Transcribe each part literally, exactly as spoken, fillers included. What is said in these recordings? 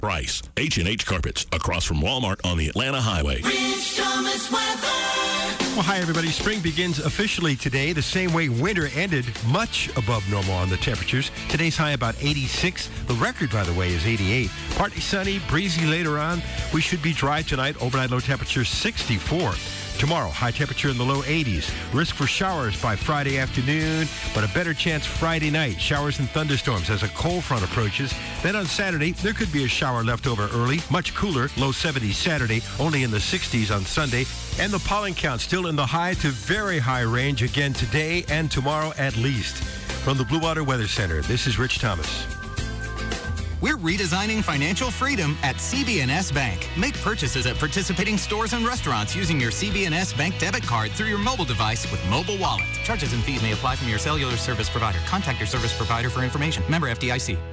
Price, H and H Carpets, across from Walmart on the Atlanta Highway. Rich Thomas weather. Well, hi, everybody. Spring begins officially today, the same way winter ended, much above normal on the temperatures. Today's high about eighty-six. The record, by the way, is eighty-eight. Partly sunny, breezy later on. We should be dry tonight. Overnight low temperature sixty-four. Tomorrow, high temperature in the low eighties. Risk for showers by Friday afternoon, but a better chance Friday night. Showers and thunderstorms as a cold front approaches. Then on Saturday, there could be a shower left over early. Much cooler, low seventies Saturday, only in the sixties on Sunday. And the pollen count still in the high to very high range again today and tomorrow at least. From the Blue Water Weather Center, this is Rich Thomas. We're redesigning financial freedom at C B N S Bank. Make purchases at participating stores and restaurants using your C B N S Bank debit card through your mobile device with Mobile Wallet. Charges and fees may apply from your cellular service provider. Contact your service provider for information. Member F D I C.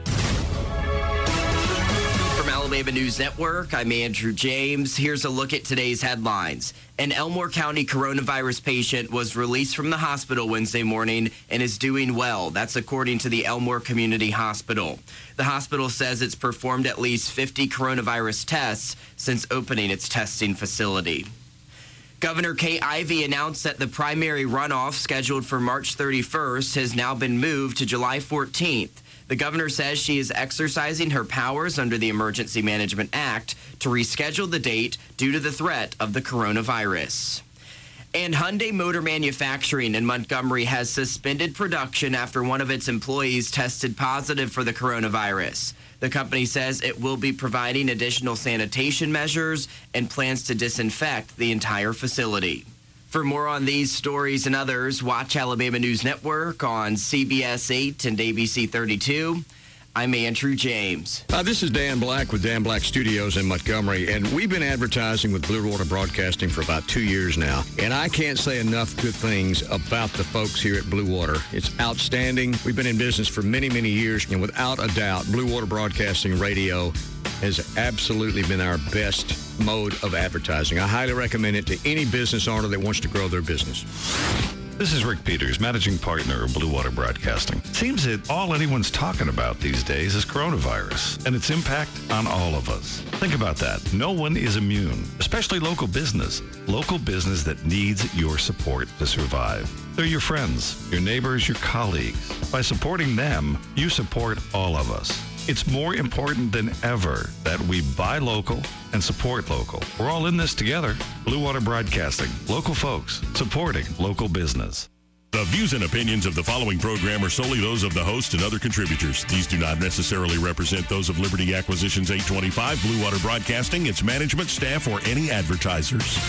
From Alabama News Network, I'm Andrew James. Here's a look at today's headlines. An Elmore County coronavirus patient was released from the hospital Wednesday morning and is doing well. That's according to the Elmore Community Hospital. The hospital says it's performed at least fifty coronavirus tests since opening its testing facility. Governor Kay Ivey announced that the primary runoff scheduled for March thirty-first has now been moved to July fourteenth. The governor says she is exercising her powers under the Emergency Management Act to reschedule the date due to the threat of the coronavirus. And Hyundai Motor Manufacturing in Montgomery has suspended production after one of its employees tested positive for the coronavirus. The company says it will be providing additional sanitation measures and plans to disinfect the entire facility. For more on these stories and others, watch Alabama News Network on C B S eight and A B C thirty-two. I'm Andrew James. Uh, this is Dan Black with Dan Black Studios in Montgomery, and we've been advertising with Blue Water Broadcasting for about two years now, and I can't say enough good things about the folks here at Blue Water. It's outstanding. We've been in business for many, many years, and without a doubt, Blue Water Broadcasting Radio has absolutely been our best mode of advertising. I highly recommend it to any business owner that wants to grow their business. This is Rick Peters, managing partner of Blue Water Broadcasting. Seems that all anyone's talking about these days is coronavirus and its impact on all of us. Think about that. No one is immune, especially local business. Local business that needs your support to survive. They're your friends, your neighbors, your colleagues. By supporting them, you support all of us. It's more important than ever that we buy local and support local. We're all in this together. Blue Water Broadcasting, local folks, supporting local business. The views and opinions of the following program are solely those of the host and other contributors. These do not necessarily represent those of Liberty Acquisitions eight twenty-five, Blue Water Broadcasting, its management, staff, or any advertisers.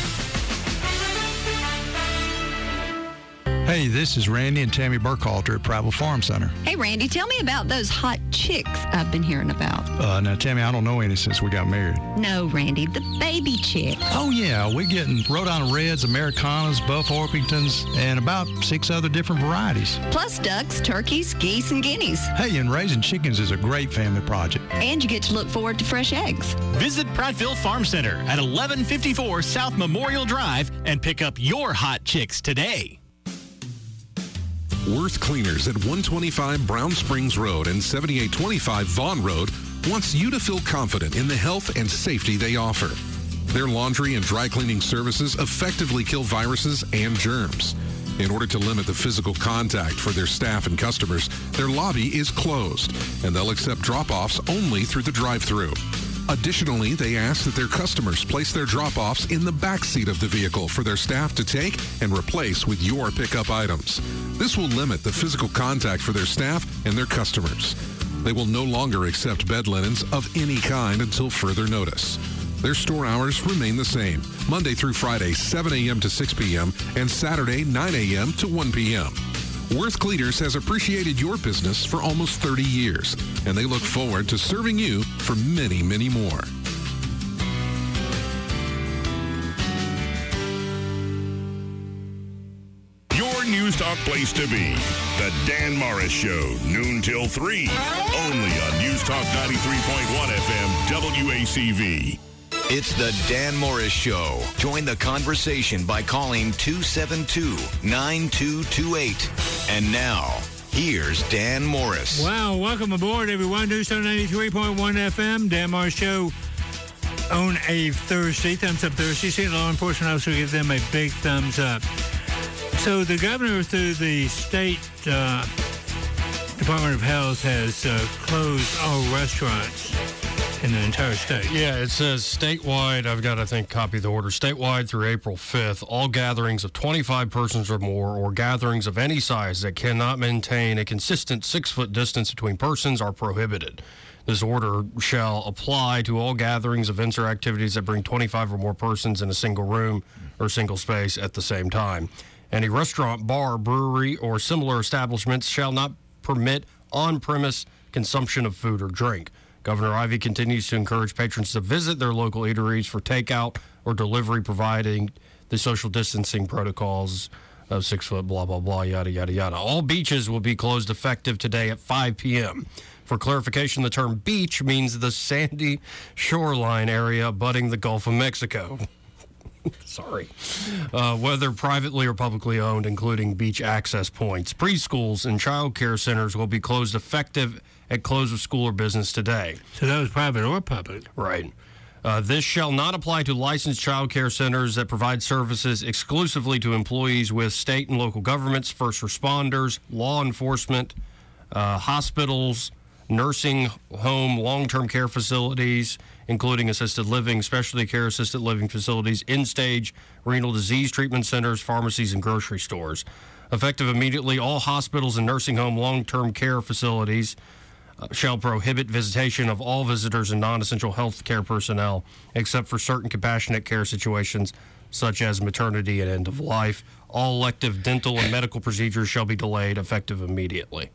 Hey, this is Randy and Tammy Burkhalter at Prattville Farm Center. Hey, Randy, tell me about those hot chicks I've been hearing about. Uh, now, Tammy, I don't know any since we got married. No, Randy, the baby chick. Oh, yeah, we're getting Rhode Island Reds, Americanas, Buff Orpingtons, and about six other different varieties. Plus ducks, turkeys, geese, and guineas. Hey, and raising chickens is a great family project. And you get to look forward to fresh eggs. Visit Prattville Farm Center at eleven fifty-four South Memorial Drive and pick up your hot chicks today. Worth Cleaners at one twenty-five Brown Springs Road and seventy-eight twenty-five Vaughn Road wants you to feel confident in the health and safety they offer. Their laundry and dry cleaning services effectively kill viruses and germs. In order to limit the physical contact for their staff and customers, their lobby is closed, and they'll accept drop-offs only through the drive-thru. Additionally, they ask that their customers place their drop-offs in the back seat of the vehicle for their staff to take and replace with your pickup items. This will limit the physical contact for their staff and their customers. They will no longer accept bed linens of any kind until further notice. Their store hours remain the same, Monday through Friday, seven a.m. to six p.m., and Saturday, nine a.m. to one p.m. Worth Cleaners has appreciated your business for almost thirty years, and they look forward to serving you for many, many more. Your News Talk place to be. The Dan Morris Show, noon till three. Only on News Talk ninety-three point one F M, W A C V. It's the Dan Morris Show. Join the conversation by calling two seven two, nine two two eight. And now, Here's Dan Morris. Wow, welcome aboard, everyone. Newstone ninety-three point one F M, Dan Morris Show on a Thursday, Thumbs Up Thursday. State law enforcement officer give them a big thumbs up. So the governor, through the state uh, Department of Health, has uh, closed all restaurants in the entire state. Yeah, it says statewide, I've got, I think, copy the order. Statewide through April fifth, all gatherings of twenty-five persons or more or gatherings of any size that cannot maintain a consistent six-foot distance between persons are prohibited. This order shall apply to all gatherings, events, or activities that bring twenty-five or more persons in a single room or single space at the same time. Any restaurant, bar, brewery, or similar establishments shall not permit on-premise consumption of food or drink. Governor Ivey continues to encourage patrons to visit their local eateries for takeout or delivery, providing the social distancing protocols of six foot, blah, blah, blah, yada, yada, yada. All beaches will be closed effective today at five p.m. For clarification, the term beach means the sandy shoreline area abutting the Gulf of Mexico. Sorry. Uh, whether privately or publicly owned, including beach access points. Preschools and child care centers will be closed effective at close of school or business today. So that was private or public? Right. Uh, this shall not apply to licensed child care centers that provide services exclusively to employees with state and local governments, first responders, law enforcement, uh, hospitals, nursing home, long-term care facilities, including assisted living, specialty care, assisted living facilities, end-stage renal disease treatment centers, pharmacies, and grocery stores. Effective immediately, all hospitals and nursing home long-term care facilities uh, shall prohibit visitation of all visitors and non-essential health care personnel, except for certain compassionate care situations, such as maternity and end of life. All elective dental and medical procedures shall be delayed, effective immediately.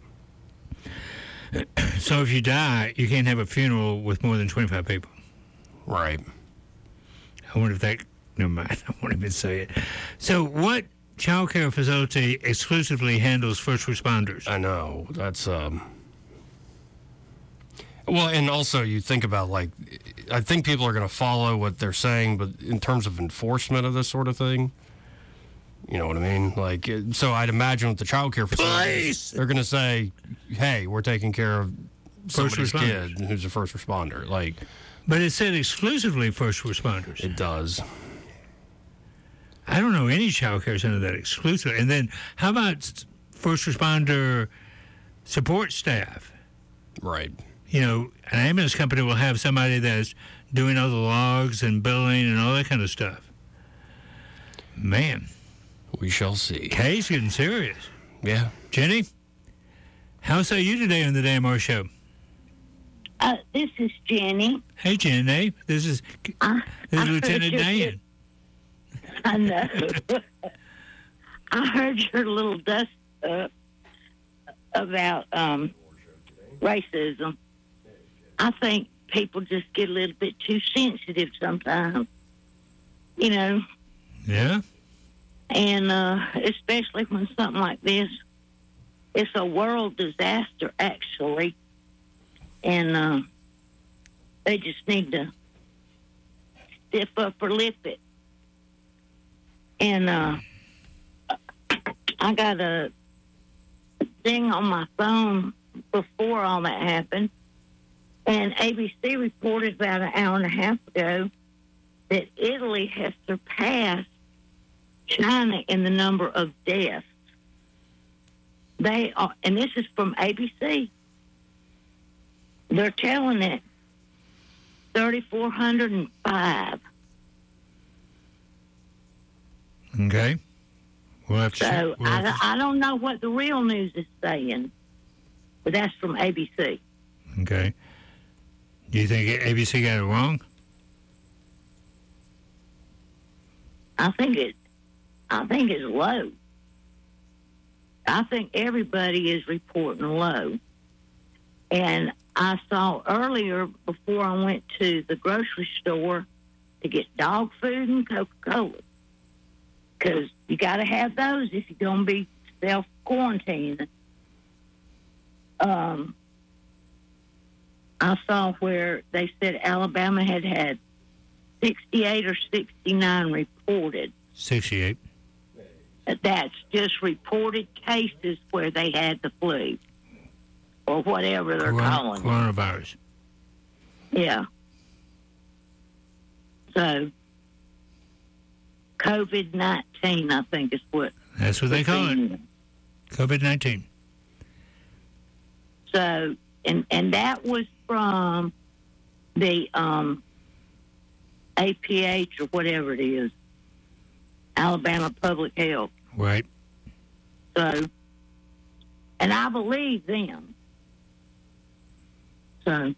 So if you die, you can't have a funeral with more than twenty-five people. Right. I wonder if that... Never mind. I won't even say it. So what child care facility exclusively handles first responders? I know. That's... um. Well, and also you think about, like, I think people are going to follow what they're saying, but in terms of enforcement of this sort of thing, you know what I mean? Like, so I'd imagine with the child care facilities, they're going to say, hey, we're taking care of somebody's kid who's a first responder. Like, but it said exclusively first responders. It does. I don't know any child care center that exclusive. And then how about first responder support staff? Right. You know, an ambulance company will have somebody that's doing all the logs and billing and all that kind of stuff. Man. We shall see. Kay's getting serious. Yeah. Jenny, how say you today on the Dan Morris Show? Uh, this is Jenny. Hey, Jenny. This is, uh, this is Lieutenant Dan. I know. I heard your little dust up about um, racism. I think people just get a little bit too sensitive sometimes. You know? Yeah. And uh, especially when something like this, it's a world disaster, actually. And uh, they just need to step up or lip it. And uh, I got a thing on my phone before all that happened. And A B C reported about an hour and a half ago that Italy has surpassed China in the number of deaths. They are, and this is from A B C. They're telling it three thousand four hundred five. Okay. We'll have to so we'll have I, to... I don't know what the real news is saying, but that's from A B C. Okay. Do you think A B C got it wrong? I think it. I think it's low. I think everybody is reporting low. And I saw earlier, before I went to the grocery store to get dog food and Coca-Cola, because you got to have those if you're going to be self-quarantining. Um, I saw where they said Alabama had had sixty-eight or sixty-nine reported. sixty-eight. That's just reported cases where they had the flu or whatever they're Corona, calling it. coronavirus. Yeah. So, COVID nineteen, I think is what. That's what they call it. COVID nineteen. So, and and that was from the um, A P H or whatever it is, Alabama Public Health. Right. So, and I believe them. So,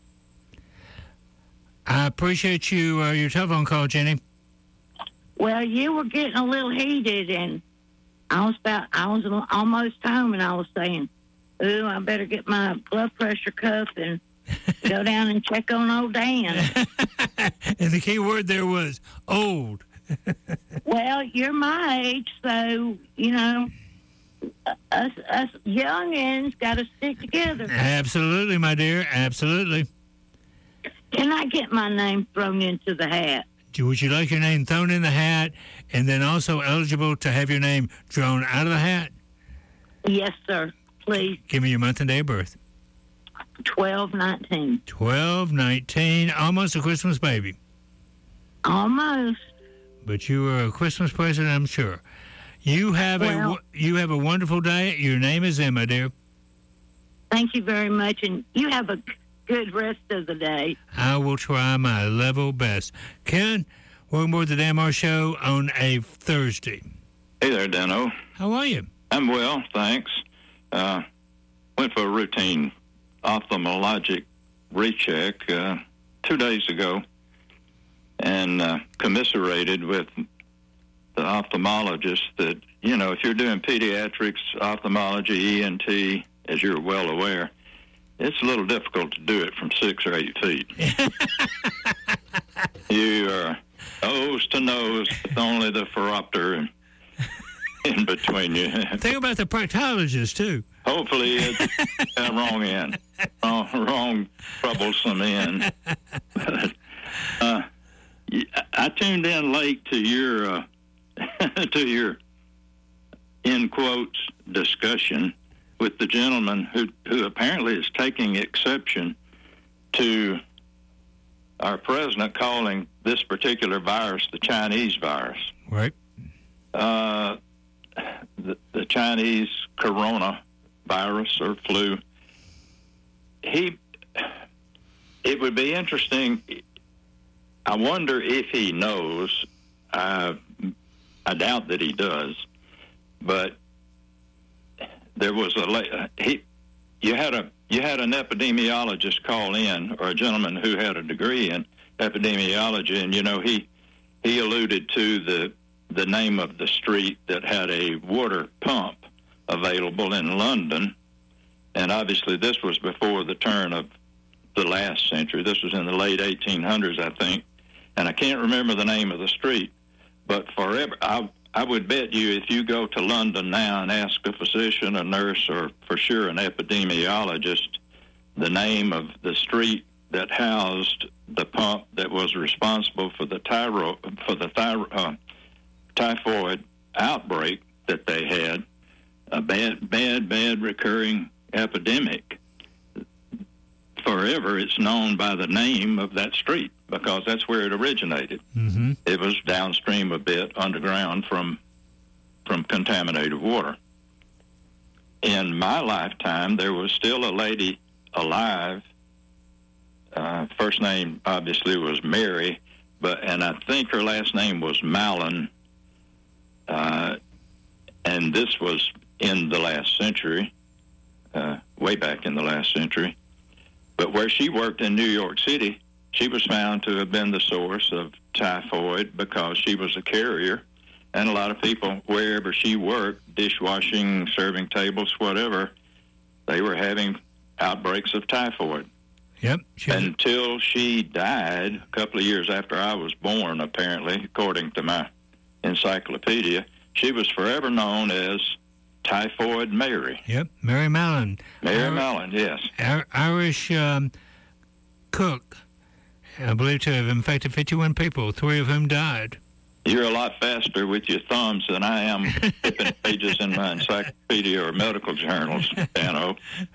I appreciate you uh, your telephone call, Jenny. well, you were getting a little heated, and I was about, I was almost home, and I was saying, "Ooh, I better get my blood pressure cuff and go down and check on old Dan." And the key word there was old. Well, you're my age, so, you know, us, us youngins got to stick together. Absolutely, my dear. Absolutely. Can I get my name thrown into the hat? Would you like your name thrown in the hat and then also eligible to have your name drawn out of the hat? Yes, sir. Please. Give me your month and day of birth. twelve nineteen. twelve nineteen, almost a Christmas baby. Almost. But you are a Christmas present, I'm sure. You have Well- a you have a wonderful day. Your name is Emma, dear. Thank you very much, and you have a good rest of the day. I will try my level best. Ken, welcome aboard the Dan Marsh Show on a Thursday. Hey there, Dano. How are you? I'm well, thanks. Uh, went for a routine ophthalmologic recheck uh, two days ago and uh, commiserated with the ophthalmologist that, you know, if you're doing pediatrics, ophthalmology, E N T, as you're well aware, it's a little difficult to do it from six or eight feet. You are nose to nose with only the phoropter in between you. Think about the proctologist, too. Hopefully it's uh, wrong end, wrong, wrong troublesome end. But, uh, I tuned in late to your uh, to your in quotes discussion with the gentleman who who apparently is taking exception to our president calling this particular virus the Chinese virus. Right. Uh, the, the Chinese corona virus or flu. He, it would be interesting. I wonder if he knows. I, I doubt that he does. But there was a he. You had a you had an epidemiologist call in, or a gentleman who had a degree in epidemiology, and you know he he alluded to the the name of the street that had a water pump available in London, and obviously this was before the turn of the last century. This was in the late eighteen hundreds, I think, and I can't remember the name of the street, but forever, I, I would bet you if you go to London now and ask a physician, a nurse, or for sure an epidemiologist, the name of the street that housed the pump that was responsible for the tyro, for the thyro, uh, typhoid outbreak that they had, a bad, bad, bad recurring epidemic. Forever, it's known by the name of that street because that's where it originated. Mm-hmm. It was downstream a bit, underground from from contaminated water. In my lifetime, there was still a lady alive. Uh, first name obviously was Mary, but and I think her last name was Mallon. Uh, and this was in the last century, uh, way back in the last century. But where she worked in New York City, she was found to have been the source of typhoid because she was a carrier. And a lot of people, wherever she worked, dishwashing, serving tables, whatever, they were having outbreaks of typhoid. Yep. Until she died a couple of years after I was born, apparently, according to my encyclopedia. She was forever known as Typhoid Mary. Yep, Mary Mallon. Mary Ir- Mallon, yes. Ir- Irish um, cook, I believe to have infected fifty-one people, three of whom died. You're a lot faster with your thumbs than I am flipping pages in my encyclopedia or medical journals, Dano.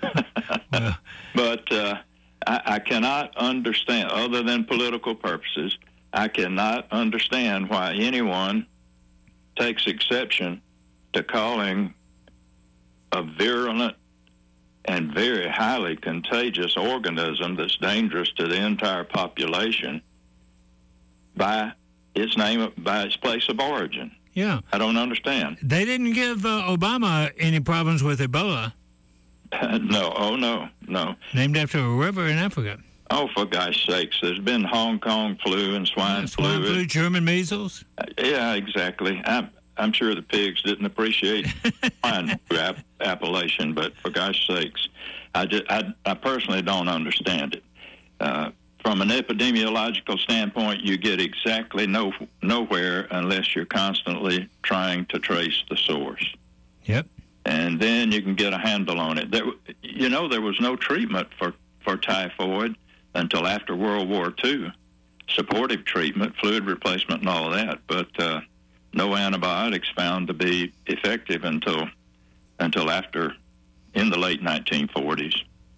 But uh, I, I cannot understand, other than political purposes, I cannot understand why anyone takes exception to calling a virulent and very highly contagious organism that's dangerous to the entire population by its name, by its place of origin. Yeah. I don't understand. They didn't give uh, Obama any problems with Ebola. No, oh no, no. Named after a river in Africa. Oh, for gosh sakes, there's been Hong Kong flu and swine, yeah, swine flu. flu, German measles. Uh, yeah, exactly. I'm, I'm sure the pigs didn't appreciate swine flu app- appellation, but for gosh sakes, I, just, I, I personally don't understand it. Uh, From an epidemiological standpoint, you get exactly no nowhere unless you're constantly trying to trace the source. Yep. And then you can get a handle on it. There, you know, there was no treatment for, for typhoid until after World War Two. Supportive treatment, fluid replacement, and all of that, but uh, no antibiotics found to be effective until until after, in the late nineteen forties.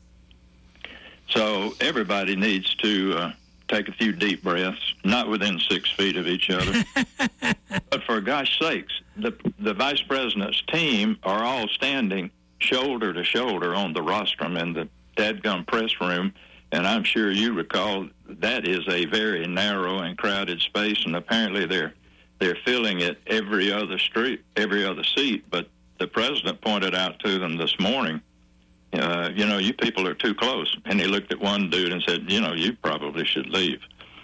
So everybody needs to uh, take a few deep breaths, not within six feet of each other. But for gosh sakes, the the vice president's team are all standing shoulder to shoulder on the rostrum in the dadgum press room, and I'm sure you recall that is a very narrow and crowded space, and apparently they're they're filling it every other street, every other seat. But the president pointed out to them this morning, Uh, you know, you people are too close. And he looked at one dude and said, you know, you probably should leave.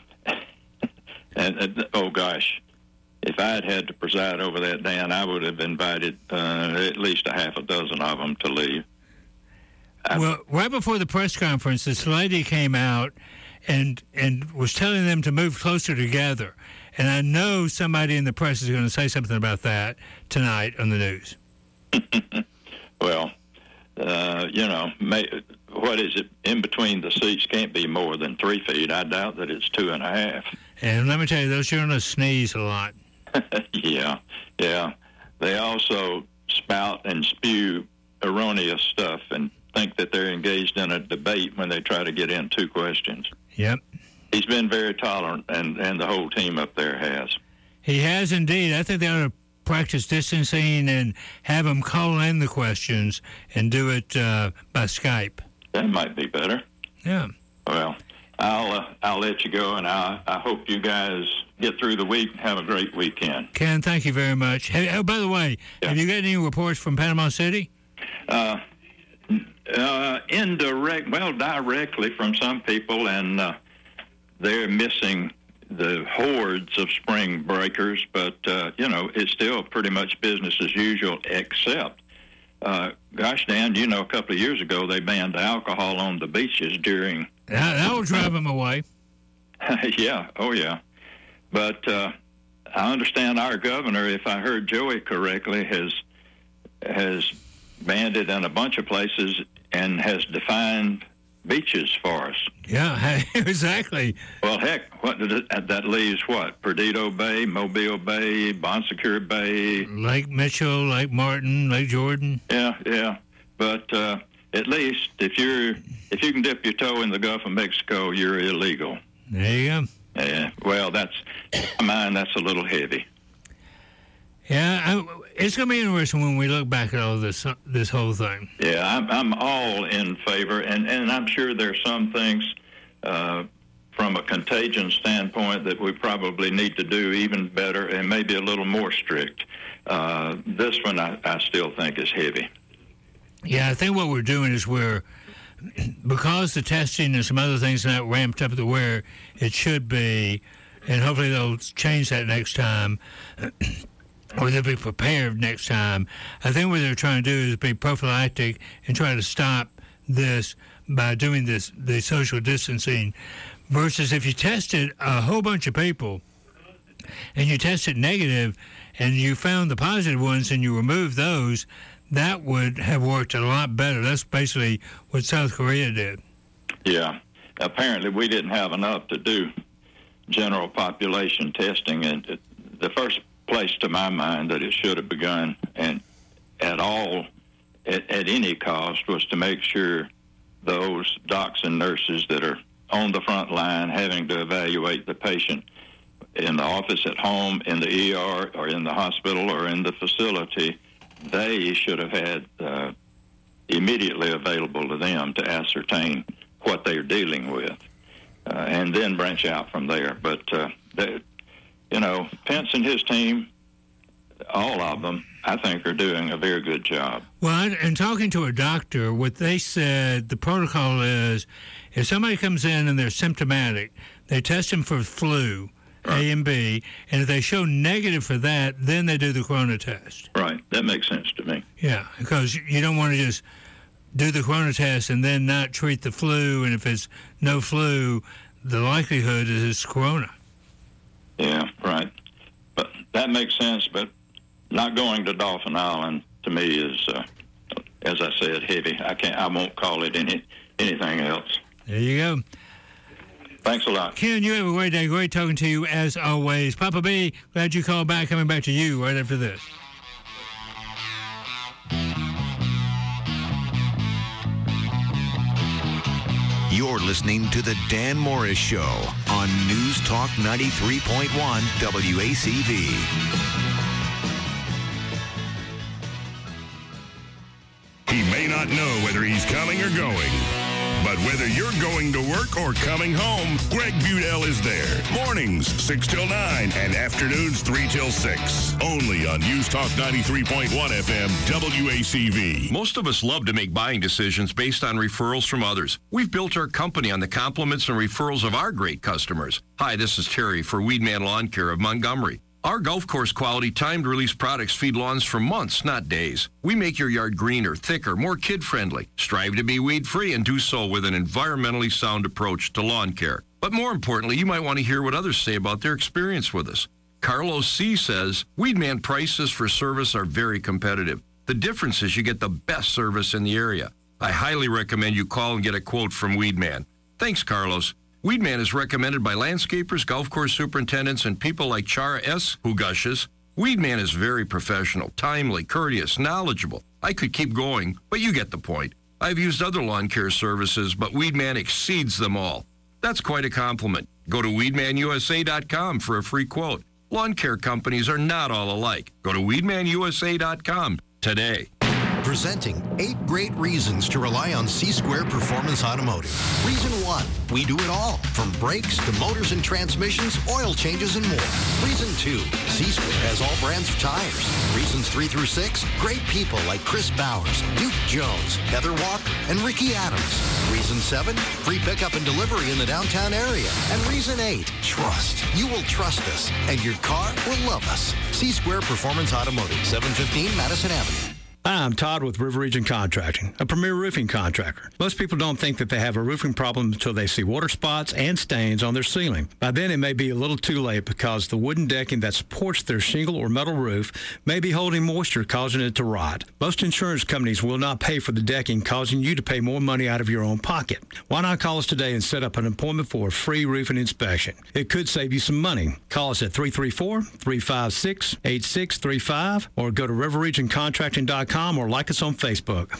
and, and, oh, gosh, if I had had to preside over that, Dan, I would have invited uh, at least a half a dozen of them to leave. I, well, right before the press conference, this lady came out and and was telling them to move closer together. And I know somebody in the press is going to say something about that tonight on the news. well... Uh, you know, may, what is it? In between the seats can't be more than three feet. I doubt that it's two and a half. And let me tell you, those journalists sneeze a lot. yeah, yeah. They also spout and spew erroneous stuff and think that they're engaged in a debate when they try to get in two questions. Yep. He's been very tolerant, and, and the whole team up there has. He has indeed. I think they ought to practice distancing and have them call in the questions and do it uh, by Skype. That might be better. Yeah. Well, I'll uh, I'll let you go, and I I hope you guys get through the week and have a great weekend. Ken, thank you very much. Hey, oh, by the way, yeah. Have you got any reports from Panama City? Uh, uh, indirect, well, directly from some people, and uh, they're missing the hordes of spring breakers, but, uh, you know, it's still pretty much business as usual, except, uh, gosh, Dan, you know, a couple of years ago, they banned alcohol on the beaches during... That, that will drive them away. yeah, oh, yeah. But uh, I understand our governor, if I heard Joey correctly, has has banned it in a bunch of places and has defined beaches for us. Yeah, exactly. Well, heck, what did it, that leaves what? Perdido Bay, Mobile Bay, Bon Secour Bay. Lake Mitchell, Lake Martin, Lake Jordan. Yeah, yeah. But uh, at least if you're if you can dip your toe in the Gulf of Mexico, you're illegal. There you go. Yeah, well, that's, in my mind, that's a little heavy. Yeah, I, it's going to be interesting when we look back at all this this whole thing. Yeah, I'm, I'm all in favor, and, and I'm sure there's some things uh, from a contagion standpoint that we probably need to do even better and maybe a little more strict. Uh, this one I, I still think is heavy. Yeah, I think what we're doing is we're, because the testing and some other things are not ramped up to where it should be, and hopefully they'll change that next time, or they'll be prepared next time. I think what they're trying to do is be prophylactic and try to stop this by doing this the social distancing, versus if you tested a whole bunch of people and you tested negative and you found the positive ones and you removed those, that would have worked a lot better. That's basically what South Korea did. Yeah. Apparently we didn't have enough to do general population testing, and the first place to my mind that it should have begun, and at all, at, at any cost, was to make sure those docs and nurses that are on the front line having to evaluate the patient in the office, at home, in the E R, or in the hospital, or in the facility, they should have had uh, immediately available to them to ascertain what they're dealing with, uh, and then branch out from there. But, uh, they, you know, Pence and his team, all of them, I think, are doing a very good job. Well, and talking to a doctor, what they said, the protocol is, if somebody comes in and they're symptomatic, they test them for flu, right. A and B, and if they show negative for that, then they do the corona test. Right. That makes sense to me. Yeah, because you don't want to just do the corona test and then not treat the flu, and if it's no flu, the likelihood is it's corona. Yeah, right. But that makes sense, but not going to Dauphin Island to me is, uh, as I said, heavy. I can't. I won't call it any anything else. There you go. Thanks a lot. Ken, you have a great day. Great talking to you as always. Papa B, glad you called back. Coming back to you right after this. You're listening to The Dan Morris Show on News Talk ninety-three point one W A C V. He may not know whether he's coming or going, but whether you're going to work or coming home, Greg Budell is there. Mornings, six till nine, and afternoons, three till six. Only on News Talk ninety-three point one F M, W A C V. Most of us love to make buying decisions based on referrals from others. We've built our company on the compliments and referrals of our great customers. Hi, this is Terry for Weedman Lawn Care of Montgomery. Our golf course quality timed release products feed lawns for months, not days. We make your yard greener, thicker, more kid-friendly. Strive to be weed-free and do so with an environmentally sound approach to lawn care. But more importantly, you might want to hear what others say about their experience with us. Carlos C. says, Weedman prices for service are very competitive. The difference is you get the best service in the area. I highly recommend you call and get a quote from Weedman. Thanks, Carlos. Weedman is recommended by landscapers, golf course superintendents, and people like Chara S., who gushes. Weedman is very professional, timely, courteous, knowledgeable. I could keep going, but you get the point. I've used other lawn care services, but Weedman exceeds them all. That's quite a compliment. Go to weedman U S A dot com for a free quote. Lawn care companies are not all alike. Go to weedman U S A dot com today. Presenting eight great reasons to rely on C-Square Performance Automotive. Reason one, we do it all, from brakes to motors and transmissions, oil changes, and more. Reason two, C-Square has all brands of tires. Reasons three through six, great people like Chris Bowers, Duke Jones, Heather Walker, and Ricky Adams. Reason seven, free pickup and delivery in the downtown area. And reason eight, trust. You will trust us, and your car will love us. C-Square Performance Automotive, seven fifteen Madison Avenue. Hi, I'm Todd with River Region Contracting, a premier roofing contractor. Most people don't think that they have a roofing problem until they see water spots and stains on their ceiling. By then, it may be a little too late because the wooden decking that supports their shingle or metal roof may be holding moisture, causing it to rot. Most insurance companies will not pay for the decking, causing you to pay more money out of your own pocket. Why not call us today and set up an appointment for a free roofing inspection? It could save you some money. Call us at three three four, three five six, eight six three five or go to river region contracting dot com or like us on Facebook.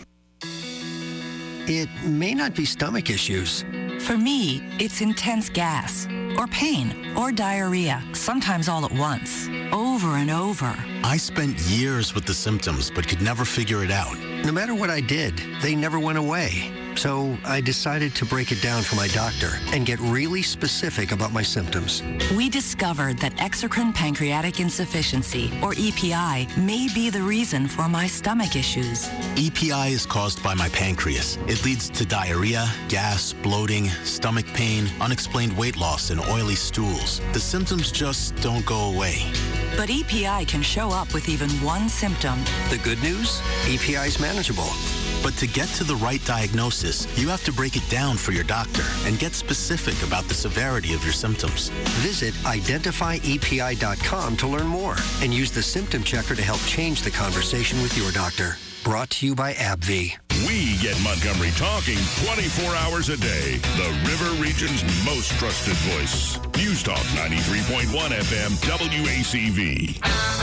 It may not be stomach issues. For me, it's intense gas, or pain, or diarrhea, sometimes all at once, over and over. I spent years with the symptoms, but could never figure it out. No matter what I did, they never went away. So I decided to break it down for my doctor and get really specific about my symptoms. We discovered that exocrine pancreatic insufficiency, or E P I, may be the reason for my stomach issues. E P I is caused by my pancreas. It leads to diarrhea, gas, bloating, stomach pain, unexplained weight loss, and oily stools. The symptoms just don't go away. But E P I can show up with even one symptom. The good news? E P I is manageable. But to get to the right diagnosis, you have to break it down for your doctor and get specific about the severity of your symptoms. Visit identify E P I dot com to learn more and use the symptom checker to help change the conversation with your doctor. Brought to you by AbbVie. We get Montgomery talking twenty-four hours a day. The River Region's most trusted voice. News Talk ninety-three point one F M W A C V.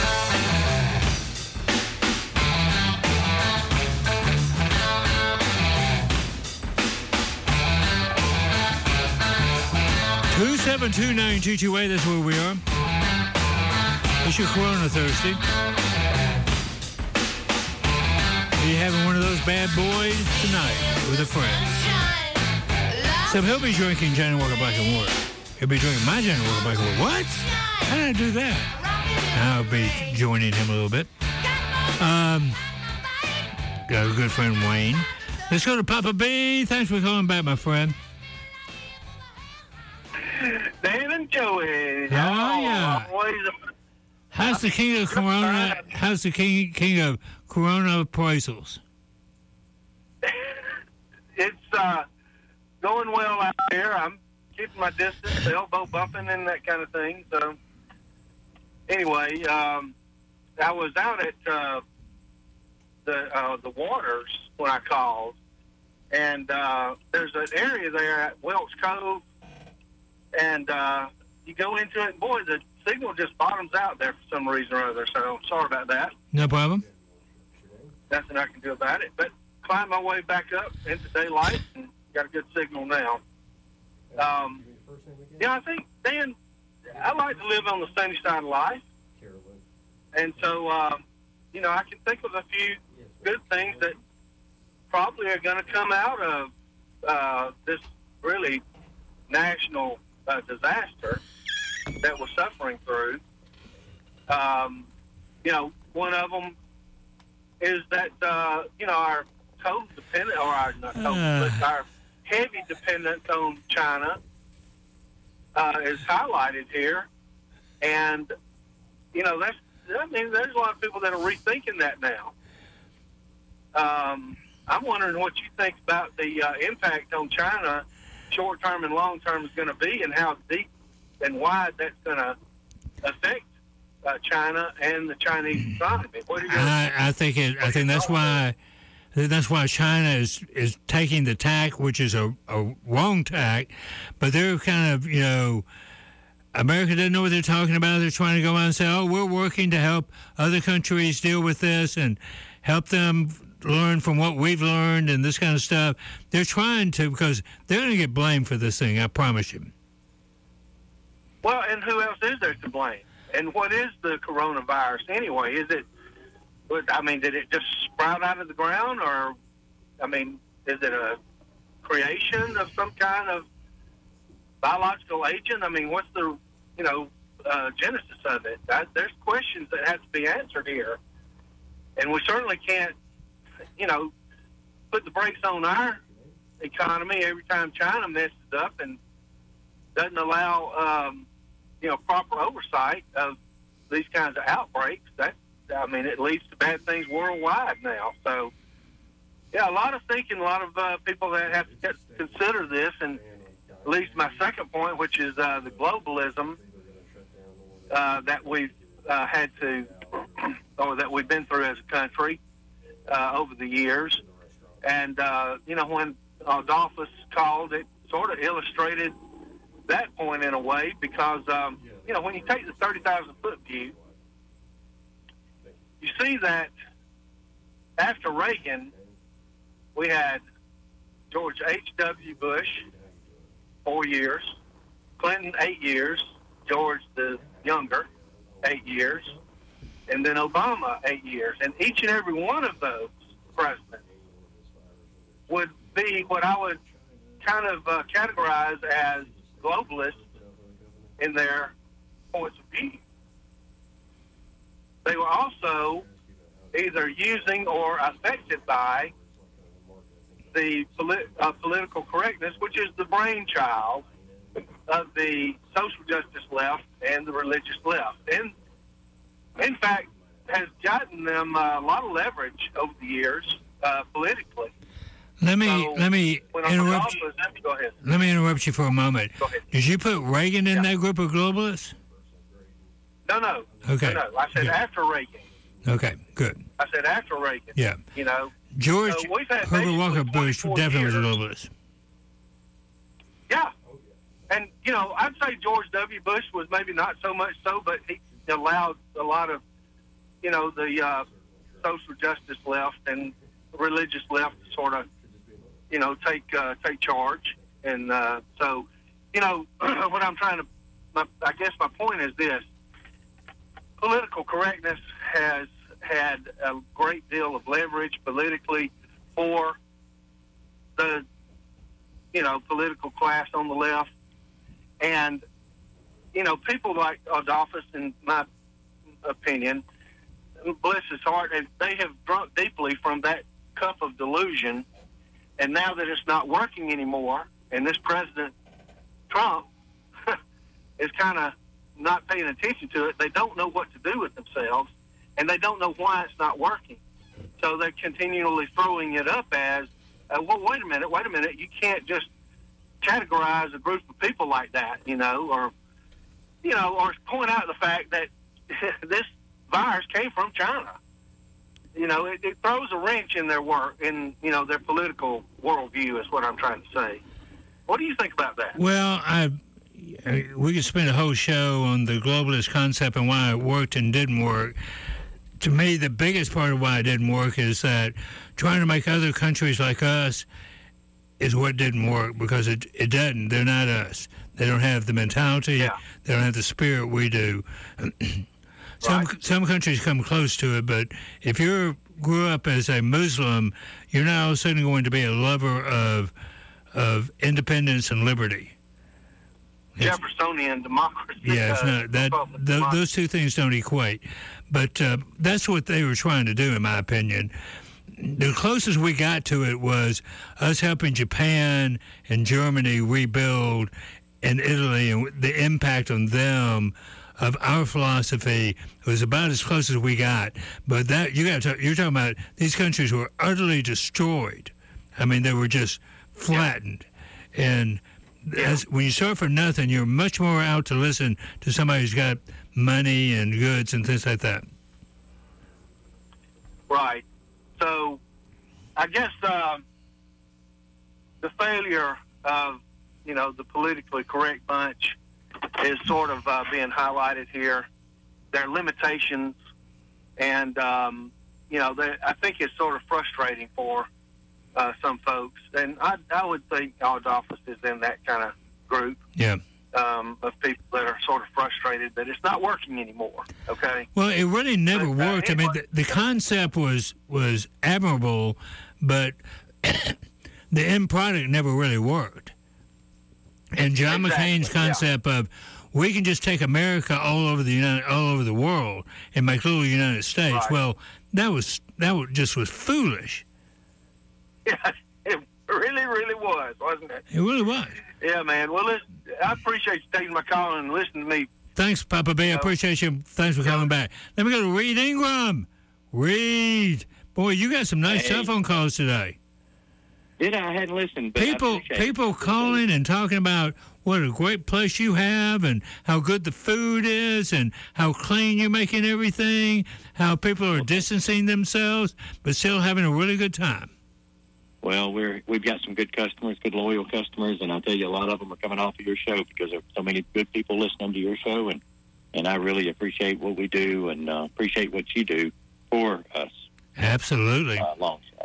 two seven two, nine two two eight, that's where we are. It's your Corona Thursday. Are you having one of those bad boys tonight with a friend? So he'll be drinking Johnny Walker Black and Water. He'll be drinking my Johnny Walker Black and Water. What? How did I do that? I'll be joining him a little bit. Um, got a good friend, Wayne. Let's go to Papa B. Thanks for calling back, my friend. Dan and Joey. How are ya? Always a- How's the king of Corona? How's the king king of Corona appraisals? It's uh, going well out there. I'm keeping my distance, elbow bumping and that kind of thing. So anyway, um, I was out at uh, the uh, the waters when I called, and uh, there's an area there at Welch Cove, and uh, you go into it, and boy, the signal just bottoms out there for some reason or other. So sorry about that. No problem. Nothing I can do about it. But climb my way back up into daylight and got a good signal now. Um, yeah, I think, Dan, I like to live on the sunny side of life. And so, um, you know, I can think of a few good things that probably are going to come out of uh, this really national uh, disaster that we're suffering through. Um, you know, one of them is that, uh, you know, our codependent, or our, not code, Uh. but our heavy dependence on China uh, is highlighted here. And, you know, that's, I mean, there's a lot of people that are rethinking that now. Um, I'm wondering what you think about the uh, impact on China, short-term and long-term, is going to be, and how deep and wide that's going to affect uh, China and the Chinese economy. What do you I, I think it. I think that's why. That's why China is is taking the tack, which is a, a wrong tack, but they're kind of, you know, America doesn't know what they're talking about. They're trying to go out and say, oh, we're working to help other countries deal with this and help them learn from what we've learned and this kind of stuff. They're trying to, because they're going to get blamed for this thing, I promise you. Well, and who else is there to blame? And what is the coronavirus anyway? Is it, I mean, did it just sprout out of the ground, or, I mean, is it a creation of some kind of biological agent? I mean, what's the, you know, uh, genesis of it? I, there's questions that have to be answered here. And we certainly can't, you know, put the brakes on our economy every time China messes up and doesn't allow, um, you know, proper oversight of these kinds of outbreaks. That, I mean, it leads to bad things worldwide now. So, yeah, a lot of thinking, a lot of uh, people that have to consider this, and at least my second point, which is uh, the globalism uh, that we've uh, had to, or that we've been through as a country uh, over the years. And, uh, you know, when Adolphus called, it sort of illustrated that point in a way, because, um, you know, when you take the thirty thousand foot view, you see that after Reagan, we had George H W. Bush, four years, Clinton, eight years, George the Younger, eight years, and then Obama, eight years. And each and every one of those presidents would be what I would kind of uh, categorize as globalists in their points of view. They were also either using or affected by the polit- uh, political correctness, which is the brainchild of the social justice left and the religious left. And, in fact, has gotten them uh, a lot of leverage over the years uh, politically. Let me So, let me when I'm interrupt. in office, go ahead. Let me interrupt you for a moment. Did you put Reagan in that group of globalists? No, no. Okay. No, no. I said Yeah. after Reagan. Okay, good. I said after Reagan. Yeah. You know, George So we've had Herbert Walker basically Bush twenty-four definitely was a years. globalist. Yeah. And, you know, I'd say George W. Bush was maybe not so much so, but he allowed a lot of, you know, the uh, social justice left and religious left to sort of, you know, take uh, take charge. And uh, so, you know, what I'm trying to, my, I guess my point is this. Political correctness has had a great deal of leverage politically for the, you know, political class on the left. And, you know, people like Adolphus, in my opinion, bless his heart, and they have drunk deeply from that cup of delusion. And now that it's not working anymore, and this President Trump is kind of not paying attention to it, they don't know what to do with themselves, and they don't know why it's not working. So they're continually throwing it up as, uh, well, wait a minute, wait a minute, you can't just categorize a group of people like that, you know, or, you know, or point out the fact that this virus came from China. You know, it, it throws a wrench in their work, in, you know, their political worldview is what I'm trying to say. What do you think about that? Well, I, I we could spend a whole show on the globalist concept and why it worked and didn't work. To me, the biggest part of why it didn't work is that trying to make other countries like us is what didn't work, because it, it doesn't. They're not us. They don't have the mentality. Yeah. They don't have the spirit we do. some right. some countries come close to it, but if you grew up as a Muslim, you're not all of a sudden going to be a lover of of independence and liberty. Jeffersonian democracy. Yeah, it's uh, not that. Th- those two things don't equate, but uh, that's what they were trying to do, in my opinion. The closest we got to it was us helping Japan and Germany rebuild, and Italy, and the impact on them of our philosophy was about as close as we got. But that you got to, you're talking about these countries were utterly destroyed. I mean, they were just flattened. Yeah. And as, when you start from nothing, you're much more out to listen to somebody who's got money and goods and things like that. Right. So, I guess uh, the failure of, you know, the politically correct bunch is sort of uh, being highlighted here. Their limitations, and, um, you know, I think it's sort of frustrating for uh, some folks. And I, I would think Adolphus is in that kind of group. Yeah. Um, of people that are sort of frustrated that it's not working anymore. Okay. Well, it really never but, worked. Uh, anyway, I mean, the, the concept was was admirable, but the end product never really worked. And John exactly, McCain's concept yeah. of we can just take America all over the United, all over the world and make little United States. Right. Well, that was that was, just was foolish. Yeah, it really, really was, wasn't it? It really was. Yeah, man. Well, listen, I appreciate you taking my call and listening to me. Thanks, Papa B. I appreciate you. Thanks for coming back. Let me go to Reed Ingram. Reed. Boy, you got some nice hey. telephone calls today. Did I? I hadn't listened. But people I people it. calling and talking about what a great place you have and how good the food is and how clean you're making everything, how people are distancing themselves but still having a really good time. Well, we're, we've got some good customers, good loyal customers, and I'll tell you, a lot of them are coming off of your show because there are so many good people listening to your show, and, and I really appreciate what we do and uh, appreciate what you do for us. Absolutely. Uh, long shot.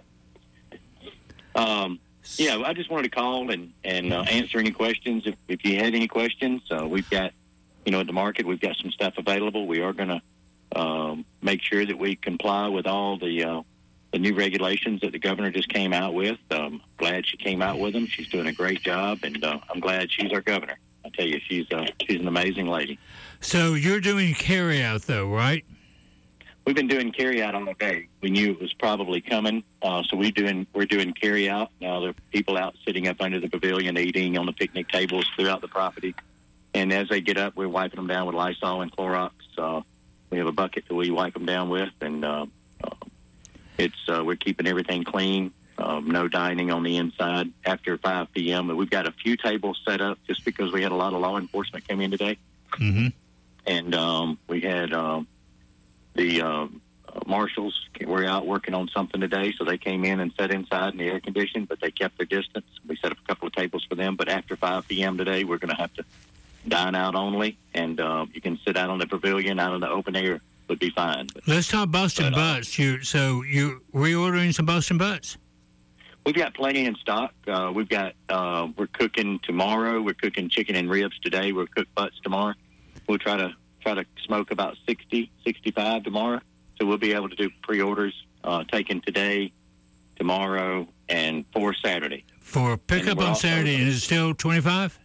Um, yeah, I just wanted to call and, and uh, answer any questions. If, if you had any questions, uh, we've got, you know, at the market, we've got some stuff available. We are going to um, make sure that we comply with all the uh, the new regulations that the governor just came out with. Um, glad she came out with them. She's doing a great job, and uh, I'm glad she's our governor. I tell you, she's uh, she's an amazing lady. So you're doing carry out, though, right? We've been doing carry out all day. We knew it was probably coming, uh, so we doing we're doing carry out now. There are people out sitting up under the pavilion eating on the picnic tables throughout the property, and as they get up, we're wiping them down with Lysol and Clorox. Uh, we have a bucket that we wipe them down with, and uh, uh, it's uh, we're keeping everything clean. Um, no dining on the inside after five p.m. We've got a few tables set up just because we had a lot of law enforcement come in today, mm-hmm. and um, we had. Um, The uh, marshals were out working on something today, so they came in and sat inside in the air conditioning, but they kept their distance. We set up a couple of tables for them, but after five p.m. today, we're going to have to dine out only, and uh, you can sit out on the pavilion, out in the open air, would be fine. But, Let's talk Boston but, uh, butts. You so you reordering some Boston butts? We've got plenty in stock. Uh, we've got uh, we're cooking tomorrow. We're cooking chicken and ribs today. We'll cook butts tomorrow. We'll try to try to smoke about sixty, sixty-five tomorrow. So we'll be able to do pre-orders uh, taken today, tomorrow, and for Saturday. For pickup on Saturday, and is it still twenty-five?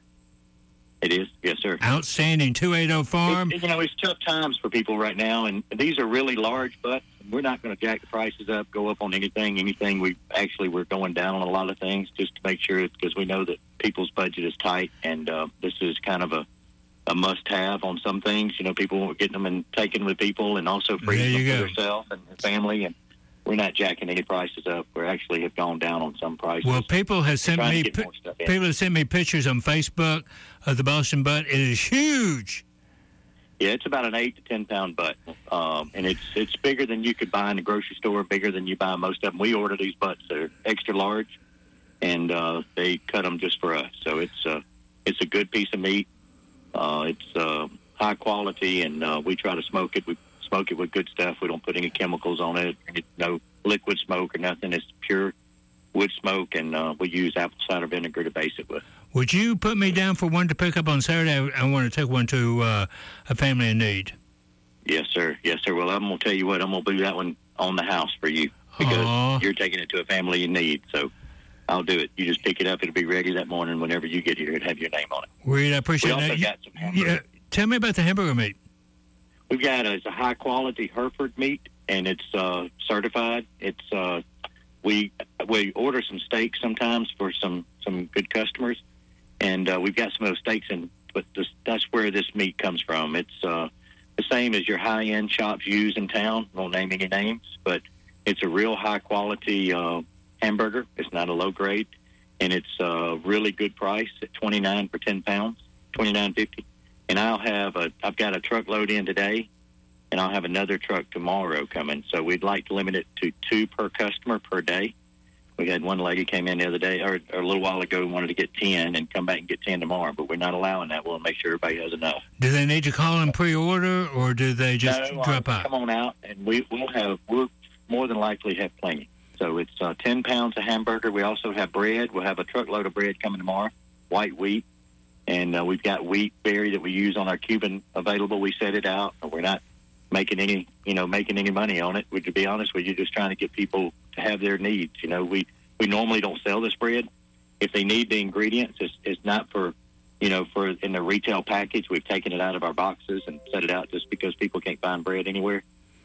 It is, yes, sir. Outstanding. two eighty Farm. It, you know, it's tough times for people right now, and these are really large butts. We're not going to jack the prices up, go up on anything. Anything we actually we're going down on a lot of things just to make sure, because we know that people's budget is tight, and uh, this is kind of a, a must-have on some things. You know, people are getting them and taking with people, and also freezing them for themselves and their family. And we're not jacking any prices up. We actually have gone down on some prices. Well, people have sent Trying me to get pi- more stuff in. people have sent me pictures on Facebook of the Boston butt. It is huge. Yeah, it's about an eight to ten pound butt, um, and it's it's bigger than you could buy in the grocery store, bigger than you buy most of them. We order these butts; they're extra large, and uh, they cut them just for us. So it's uh, it's a good piece of meat. Uh, it's uh, high quality, and uh, we try to smoke it. We smoke it with good stuff. We don't put any chemicals on it, any, no liquid smoke or nothing. It's pure wood smoke, and uh, we use apple cider vinegar to base it with. Would you put me down for one to pick up on Saturday? I, I want to take one to uh, a family in need. Yes, sir. Yes, sir. Well, I'm going to tell you what, I'm going to do that one on the house for you because Aww. You're taking it to a family in need. So I'll do it. You just pick it up. It'll be ready that morning. Whenever you get here, it'll have your name on it. Reed, I appreciate we also that. got some hamburger. Yeah, tell me about the hamburger meat. We've got a, it's a high quality Hereford meat, and it's uh, certified. It's uh, we we order some steaks sometimes for some some good customers. And uh, we've got some of those steaks, in, but this, that's where this meat comes from. It's uh, the same as your high-end shops use in town. I won't name any names, but it's a real high-quality uh, hamburger. It's not a low grade, and it's a really good price at twenty-nine dollars for ten pounds, twenty-nine fifty. And I'll have a, I've got a truckload in today, and I'll have another truck tomorrow coming. So we'd like to limit it to two per customer per day. We had one lady came in the other day, or, or a little while ago, wanted to get ten and come back and get ten tomorrow, but we're not allowing that. We'll make sure everybody has enough. Do they need to call and pre-order, or do they just no, drop uh, out? Come on out, and we, we'll have, we'll more than likely have plenty. So it's uh, ten pounds of hamburger. We also have bread. We'll have a truckload of bread coming tomorrow, white wheat, and uh, we've got wheat berry that we use on our Cuban available. We set it out. We're not making any, you know, making any money on it. We, to be honest with you, just trying to get people to have their needs. You know, we. We normally don't sell this bread. If they need the ingredients, it's, it's not for, you know, for in the retail package. We've taken it out of our boxes and set it out just because people can't find bread anywhere.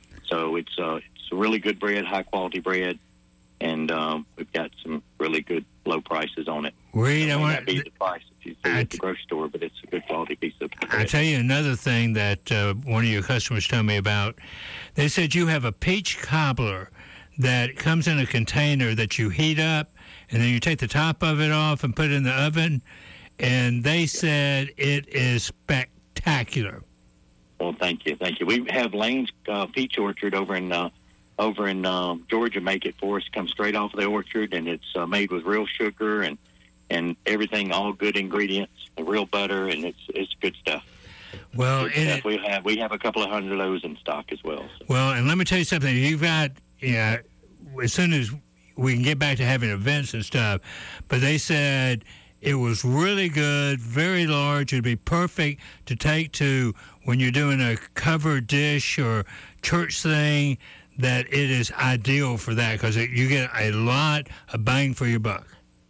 So it's uh, it's a really good bread, high quality bread, and um, we've got some really good low prices on it. Reed, it I may want not be the price that you see at the grocery store, but it's a good quality piece of bread. I tell you another thing that uh, one of your customers told me about. They said you have a peach cobbler that comes in a container that you heat up, and then you take the top of it off and put it in the oven, and they said it is spectacular. Well, thank you, thank you. We have Lane's uh, Peach Orchard over in uh, over in uh, Georgia make it for us. Comes straight off of the orchard, and it's uh, made with real sugar and and everything, all good ingredients, real butter, and it's it's good stuff. Well, good and stuff. it, we have we have a couple of hundred of those in stock as well. So. well, and let me tell you something. You've got, yeah, as soon as we can get back to having events and stuff, but they said it was really good, very large. It'd be perfect to take to when you're doing a covered dish or church thing, that it is ideal for that because you get a lot of bang for your buck.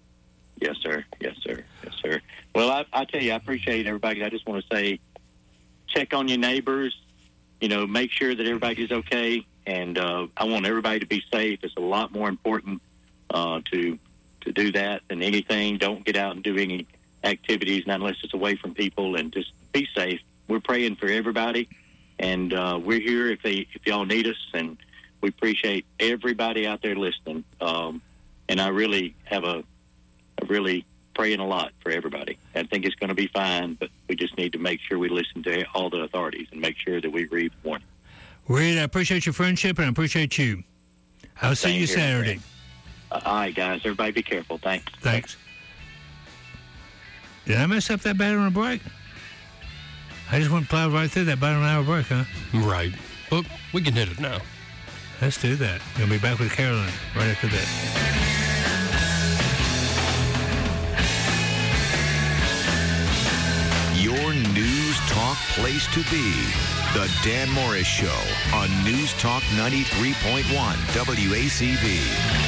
Yes, sir. Yes, sir. Yes, sir. Well, I, I tell you, I appreciate everybody. I just want to say, check on your neighbors, you know, make sure that everybody's okay. And uh, I want everybody to be safe. It's a lot more important uh, to to do that than anything. Don't get out and do any activities, not unless it's away from people, and just be safe. We're praying for everybody, and uh, we're here if they if y'all need us, and we appreciate everybody out there listening. Um, and I really have a, a really praying a lot for everybody. I think it's going to be fine, but we just need to make sure we listen to all the authorities and make sure that we read the warning. Reed, I appreciate your friendship, and I appreciate you. I'll see Thank you you, Saturday. Uh, all right, guys. Everybody be careful. Thanks. Thanks. Did I mess up that bad on a break? I just went and plowed right through that about an hour break, huh? Right. But we can hit it now. Let's do that. We'll be back with Carolyn right after that. Your News Talk place to be. The Dan Morris Show on News Talk ninety-three point one W A C V.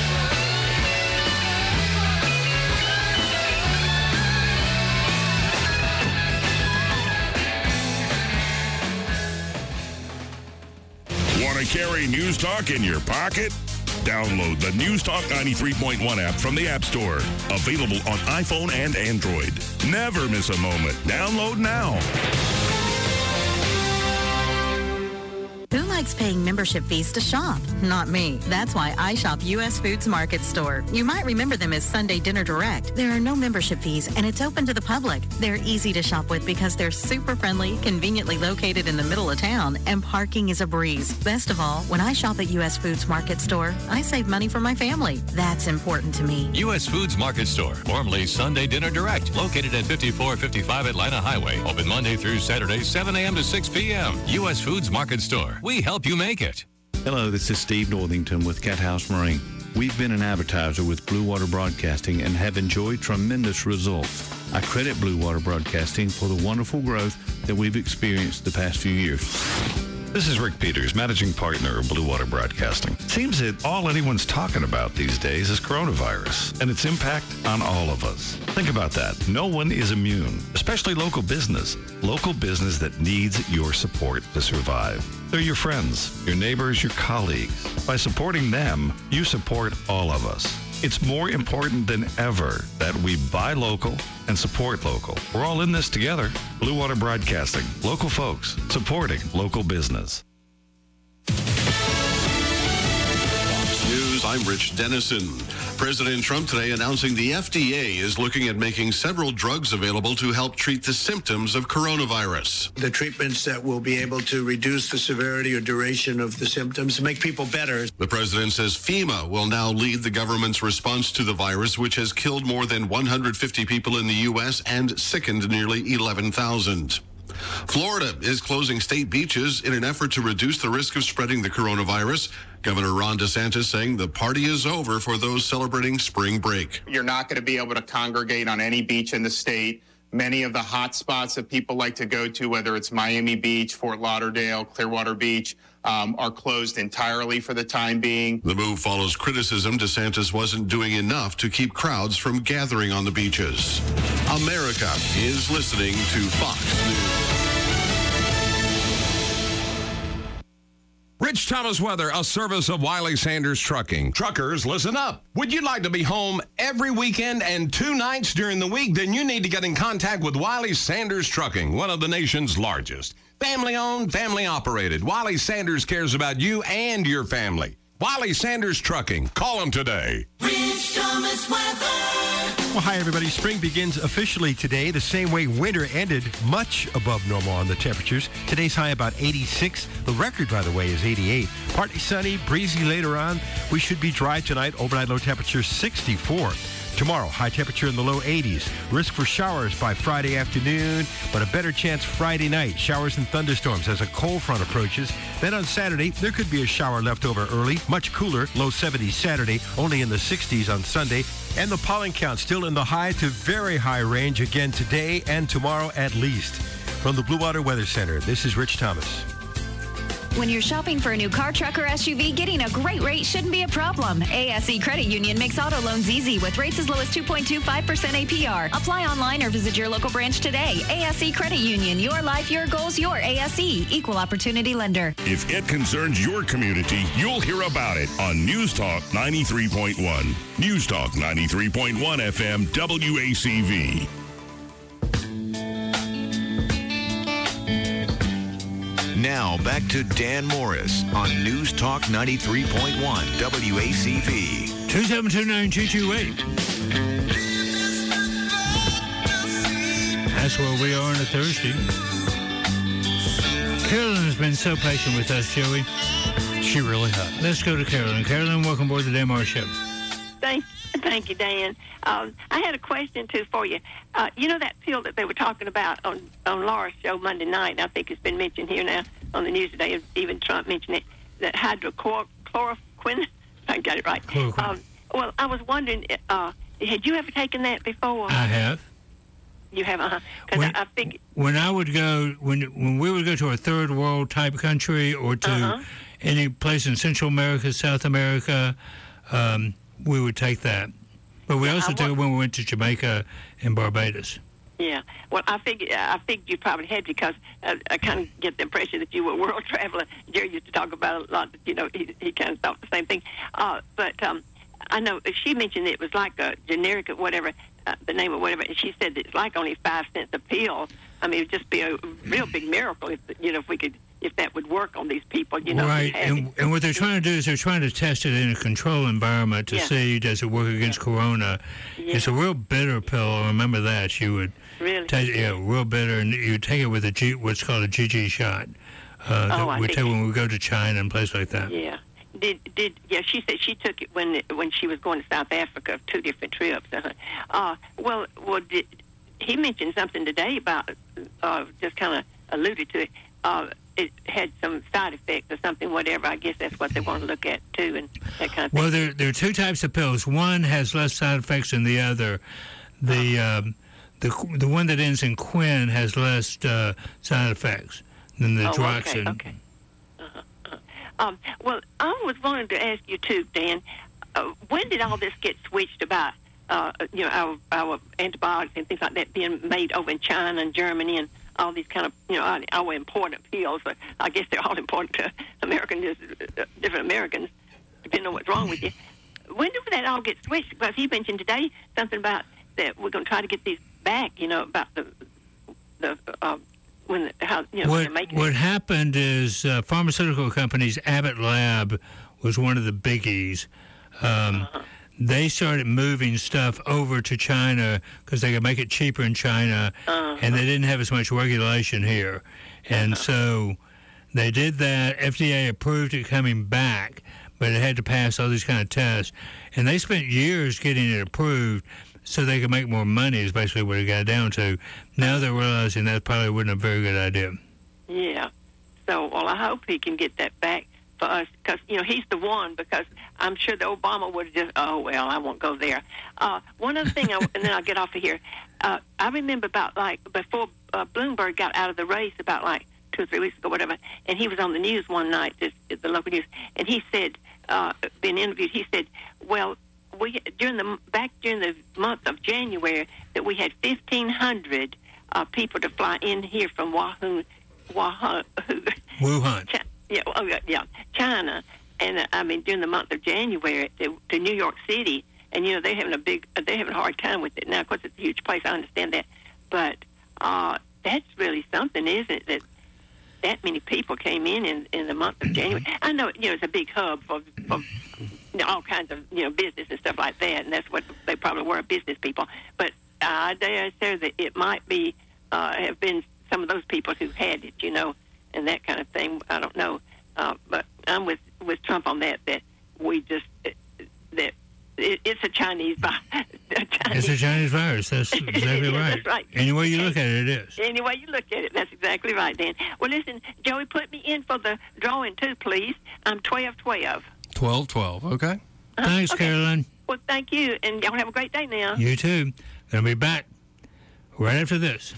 Want to carry News Talk in your pocket? Download the News Talk ninety-three point one app from the App Store. Available on iPhone and Android. Never miss a moment. Download now. Who likes paying membership fees to shop? Not me. That's why I shop U S Foods Market Store. You might remember them as Sunday Dinner Direct. There are no membership fees, and it's open to the public. They're easy to shop with because they're super friendly, conveniently located in the middle of town, and parking is a breeze. Best of all, when I shop at U S Foods Market Store, I save money for my family. That's important to me. U S Foods Market Store, formerly Sunday Dinner Direct, located at fifty-four fifty-five Atlanta Highway. Open Monday through Saturday, seven a.m. to six p.m. U S Foods Market Store. We help you make it. Hello, this is Steve Northington with Cat House Marine. We've been an advertiser with Blue Water Broadcasting and have enjoyed tremendous results. I credit Blue Water Broadcasting for the wonderful growth that we've experienced the past few years. This is Rick Peters, managing partner of Blue Water Broadcasting. Seems that all anyone's talking about these days is coronavirus and its impact on all of us. Think about that. No one is immune, especially local business. Local business that needs your support to survive. They're your friends, your neighbors, your colleagues. By supporting them, you support all of us. It's more important than ever that we buy local and support local. We're all in this together. Blue Water Broadcasting, local folks, supporting local business. Fox News, I'm Rich Dennison. President Trump today announcing the F D A is looking at making several drugs available to help treat the symptoms of coronavirus. The treatments that will be able to reduce the severity or duration of the symptoms, make people better. The president says FEMA will now lead the government's response to the virus, which has killed more than one hundred fifty people in the U S and sickened nearly eleven thousand. Florida is closing state beaches in an effort to reduce the risk of spreading the coronavirus. Governor Ron DeSantis saying the party is over for those celebrating spring break. You're not going to be able to congregate on any beach in the state. Many of the hot spots that people like to go to, whether it's Miami Beach, Fort Lauderdale, Clearwater Beach, um, are closed entirely for the time being. The move follows criticism DeSantis wasn't doing enough to keep crowds from gathering on the beaches. America is listening to Fox News. Rich Thomas weather, a service of Wiley Sanders Trucking. Truckers, listen up. Would you like to be home every weekend and two nights during the week? Then you need to get in contact with Wiley Sanders Trucking, one of the nation's largest. Family owned, family operated. Wiley Sanders cares about you and your family. Wiley Sanders Trucking. Call them today. Rich Thomas weather. Well, hi, everybody. Spring begins officially today, the same way winter ended, much above normal on the temperatures. Today's high about eighty-six. The record, by the way, is eighty-eight. Partly sunny, breezy later on. We should be dry tonight. Overnight low temperature sixty-four. Tomorrow, high temperature in the low eighties. Risk for showers by Friday afternoon, but a better chance Friday night. Showers and thunderstorms as a cold front approaches. Then on Saturday, there could be a shower left over early. Much cooler, low seventies Saturday, only in the sixties on Sunday. And the pollen count still in the high to very high range again today and tomorrow at least. From the Blue Water Weather Center, this is Rich Thomas. When you're shopping for a new car, truck, or S U V, getting a great rate shouldn't be a problem. A S E Credit Union makes auto loans easy with rates as low as two point two five percent A P R. Apply online or visit your local branch today. A S E Credit Union, your life, your goals, your A S E. Equal Opportunity Lender. If it concerns your community, you'll hear about it on News Talk ninety-three point one. News Talk ninety-three point one F M W A C V. Now, back to Dan Morris on News Talk ninety-three point one W A C V. two seven two nine two two eight. That's where we are on a Thursday. Carolyn has been so patient with us, Joey. She really has. Let's go to Carolyn. Carolyn, welcome aboard the Dan Morris Show. Thank, thank you, Dan. Um, I had a question, too, for you. Uh, you know that pill that they were talking about on, on Laura's show Monday night? I think it's been mentioned here now on the news today. Even Trump mentioned it, that hydrochloroquine. I got it right. Um, well, I was wondering, uh, had you ever taken that before? I have. You have, uh-huh. Because I, I think... When I would go, when when we would go to a third world type country or to Uh-huh. any place in Central America, South America, um, we would take that. But we Yeah, also I took it wa- when we went to Jamaica and Barbados. Yeah. Well, I figured I figured you probably had because uh, I kind of get the impression that you were a world traveler. Jerry used to talk about it a lot. That, you know, he he kind of thought the same thing. Uh, but um, I know she mentioned it was like a generic or whatever, uh, the name or whatever, and she said that it's like only five cents a pill. I mean, it would just be a real big miracle if you know if we could if that would work on these people. You know, who right, have and, it. and what they're trying to do is they're trying to test it in a control environment to Yeah. see does it work against corona. It's a real bitter pill. Remember that you would Really? take yeah, real bitter, and you take it with a G, what's called a G G shot. Uh, that Oh, I we see. take when we go to China and places like that. Yeah. Did did yeah? She said she took it when when she was going to South Africa, two different trips. Uh-huh. Uh, well, well, did, he mentioned something today about uh, just kind of alluded to it. Uh, it had some side effects or something, whatever. I guess that's what they want to look at too, and that kind of thing. Well, there there are two types of pills. One has less side effects than the other. The um, the the one that ends in quin has less uh, side effects than the Oh, okay, Droxin. okay. Um, well, I was wanting to ask you too, Dan. Uh, when did all this get switched about? Uh, you know, our, our antibiotics and things like that being made over in China and Germany and all these kind of, you know, our, our important pills. But I guess they're all important to Americans, uh, different Americans, depending on what's wrong with you. When did that all get switched? Because he mentioned today something about that we're going to try to get these back. You know, about the the uh, when the, how you know when What they're making what it. happened is uh, pharmaceutical companies, Abbott Lab was one of the biggies. Um, Uh-huh. They started moving stuff over to China because they could make it cheaper in China, Uh-huh. and they didn't have as much regulation here. And so they did that. F D A approved it coming back, but it had to pass all these kind of tests. And they spent years getting it approved so they could make more money is basically what it got down to. Now they're realizing that probably wasn't a very good idea. Yeah. So, well, I hope he can get that back for us because, you know, he's the one because I'm sure the Obama would have just, oh, well, I won't go there. Uh, one other thing, I, and then I'll get off of here. Uh, I remember about, like, before uh, Bloomberg got out of the race about, like, two or three weeks ago, whatever, and he was on the news one night, just at the local news, and he said, uh, being interviewed, he said, well, we during the back during the month of January that we had fifteen hundred uh, people to fly in here from Wuhan, Wuhan, Wuhan. Chi- yeah, oh yeah, yeah, China, and uh, I mean during the month of January to, to New York City, and you know they're having a big, uh, they're having a hard time with it now. Of course, it's a huge place. I understand that, but uh, that's really something, isn't it? That that many people came in, in in the month of January. I know, you know, it's a big hub for, for you know, all kinds of, you know, business and stuff like that, and that's what they probably were, business people. But I dare say that it might be, uh, have been some of those people who had it, you know, and that kind of thing. I don't know. Uh, but I'm with, with Trump on that, that we just, that it, it's a Chinese virus. It's a Chinese virus. That's exactly right. That's right. Any way you look at it, it is. Any way you look at it, that's exactly right, Dan. Well, listen, Joey, put me in for the drawing, too, please. I'm twelve twelve. twelve twelve, okay? Thanks, okay. Caroline. Well, thank you, and y'all have a great day now. You too. Gonna be back right after this.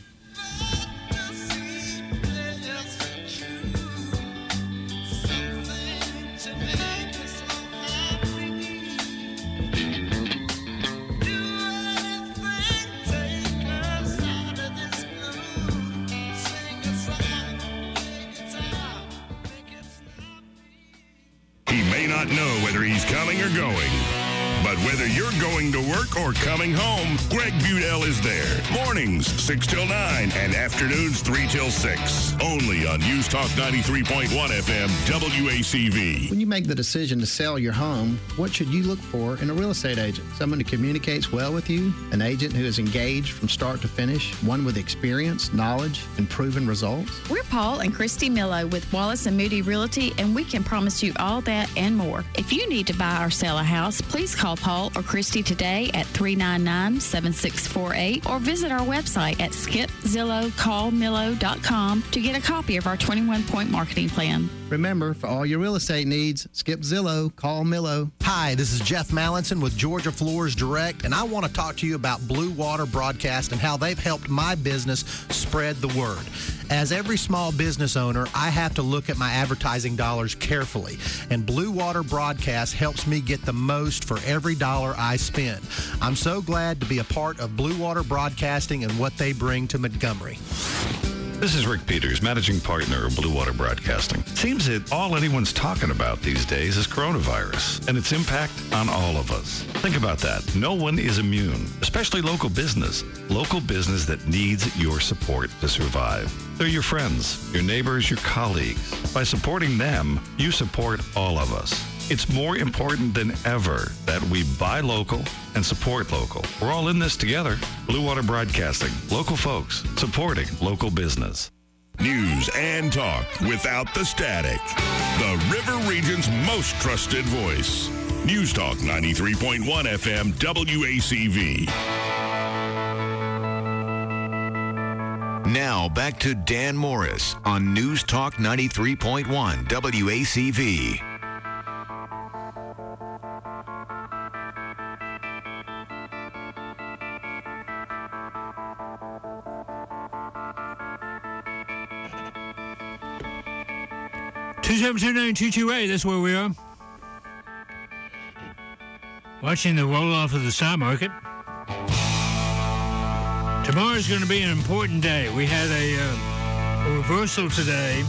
He may not know whether he's coming or going, But whether you're going to work or coming home, Greg Budell is there. Mornings, six till nine, and afternoons, three till six. Only on News Talk ninety-three point one F M, W A C V. When you make the decision to sell your home, what should you look for in a real estate agent? Someone who communicates well with you, an agent who is engaged from start to finish, one with experience, knowledge, and proven results? We're Paul and Christy Millo with Wallace and Moody Realty, and we can promise you all that and more. If you need to buy or sell a house, please call Paul or Christy today at three nine nine, seven six four eight or visit our website at skip zillow call millo dot com to get a copy of our twenty-one point marketing plan. Remember, for all your real estate needs, skip Zillow, call Millo. Hi, this is Jeff Mallinson with Georgia Floors Direct, and I want to talk to you about Blue Water Broadcast and how they've helped my business spread the word. As every small business owner, I have to look at my advertising dollars carefully, and Blue Water Broadcast helps me get the most for every dollar I spend. I'm so glad to be a part of Blue Water Broadcasting and what they bring to Montgomery. This is Rick Peters, managing partner of Blue Water Broadcasting. Seems that all anyone's talking about these days is coronavirus and its impact on all of us. Think about that. No one is immune, especially local business. Local business that needs your support to survive. They're your friends, your neighbors, your colleagues. By supporting them, you support all of us. It's more important than ever that we buy local and support local. We're all in this together. Blue Water Broadcasting, local folks supporting local business. News and talk without the static. The River Region's most trusted voice. News Talk ninety-three point one F M, W A C V. Now back to Dan Morris on News Talk ninety-three point one W A C V. two seven two nine two two eight, that's where we are. Watching the roll-off of the stock market. Tomorrow's going to be an important day. We had a, uh, a reversal today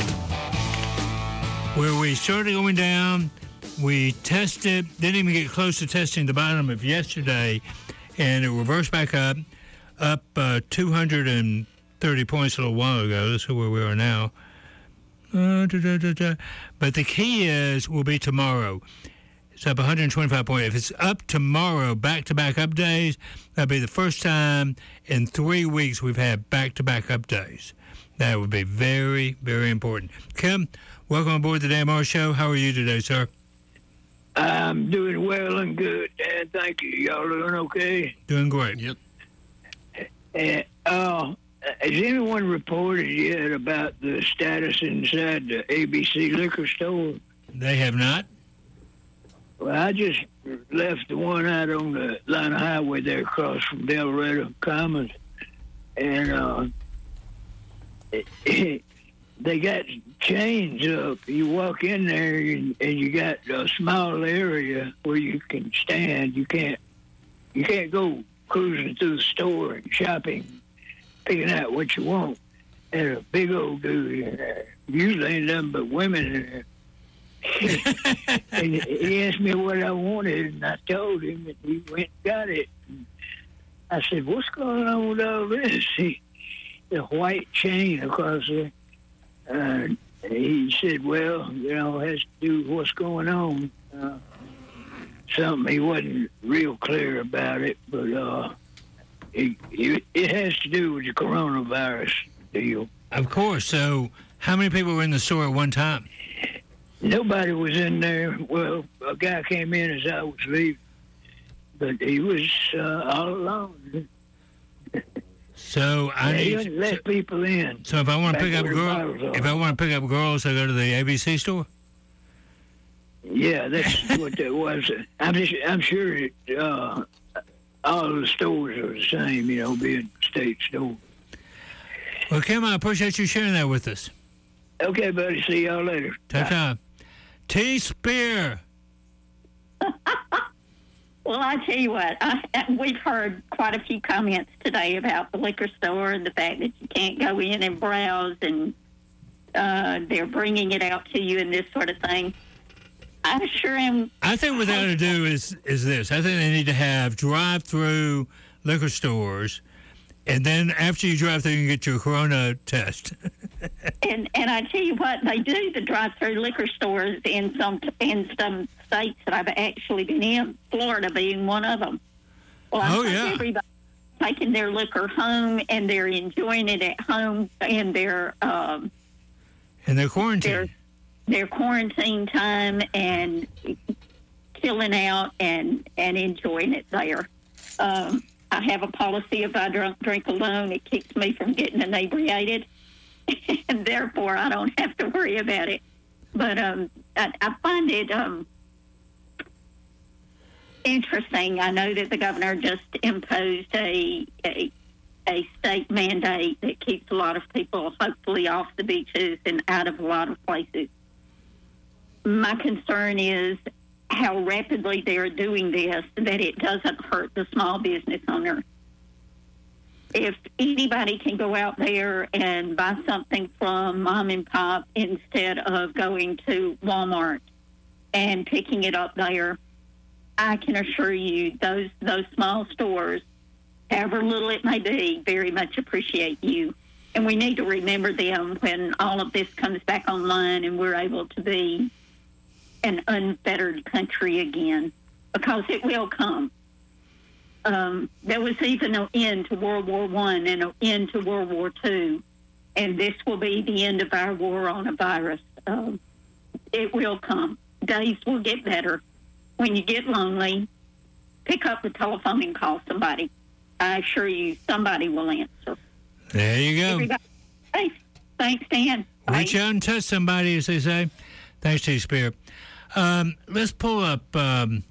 where we started going down. We tested, didn't even get close to testing the bottom of yesterday, and it reversed back up, up uh, two hundred thirty points a little while ago. That's where we are now. Uh, da, da, da, da. But the key is will be tomorrow. It's up one hundred twenty-five points. If it's up tomorrow, back-to-back up days, that'll be the first time in three weeks we've had back-to-back up days. That would be very, very important. Kim, welcome aboard the Dan Morris Show. How are you today, sir? I'm doing well and good, Dan. Thank you. Y'all doing okay? Doing great. Yep. Uh, uh, has anyone reported yet about the status inside the A B C liquor store? They have not. Well, I just left the one out on the Atlanta Highway there across from Delrado Commons, and uh, it, it, they got chains up. You walk in there and, and you got a small area where you can stand. You can't you can't go cruising through the store and shopping, picking out what you want. And a big old dude in there. Usually ain't nothing but women in there. And he asked me what I wanted, and I told him, and he went and got it. And I said, "What's going on with all this?" He, the white chain across there. Uh, he said, "Well, you know, it has to do with what's going on." Uh, something he wasn't real clear about it, but uh, it, it, it has to do with the coronavirus deal. Of course. So, how many people were in the store at one time? Nobody was in there. Well, a guy came in as I was leaving, but he was uh, all alone. So I yeah, need he doesn't let so, people in. So if I want to pick up where the bottles girls, are. if I want to pick up girls, I go to the A B C store. Yeah, that's what that was. I'm just, I'm sure it, uh, all the stores are the same. You know, being state store. Well, Kim, I appreciate you sharing that with us. Okay, buddy. See y'all later. Ta-ta. T. Spear. Well, I tell you what, I, we've heard quite a few comments today about the liquor store and the fact that you can't go in and browse, and uh, they're bringing it out to you and this sort of thing. I I sure am. I think what they ought to do is is this. I think they need to have drive-through liquor stores, and then after you drive through, you can get your corona test. And and I tell you what, they do the drive-through liquor stores in some in some states that I've actually been in, Florida being one of them. Well, I Oh, think yeah. everybody's taking their liquor home, and they're enjoying it at home, and their um, And they're quarantined. their quarantine time and chilling out and and enjoying it there. Um, I have a policy: if I drink, drink alone, it keeps me from getting inebriated, and therefore I don't have to worry about it. But um, I, I find it um, interesting. I know that the governor just imposed a, a a state mandate that keeps a lot of people hopefully off the beaches and out of a lot of places. My concern is how rapidly they're doing this, that it doesn't hurt the small business owner. If anybody can go out there and buy something from mom and pop instead of going to Walmart and picking it up there, I can assure you those those small stores, however little it may be, very much appreciate you. And we need to remember them when all of this comes back online and we're able to be an unfettered country again, because it will come. Um, there was even an end to World War One and an end to World War Two, and this will be the end of our war on a virus. Um, it will come. Days will get better. When you get lonely, pick up the telephone and call somebody. I assure you, somebody will answer. There you go. Everybody, hey, thanks, Dan. Reach out and touch somebody, as they say. Thanks to you, Spirit. Um, let's pull up um,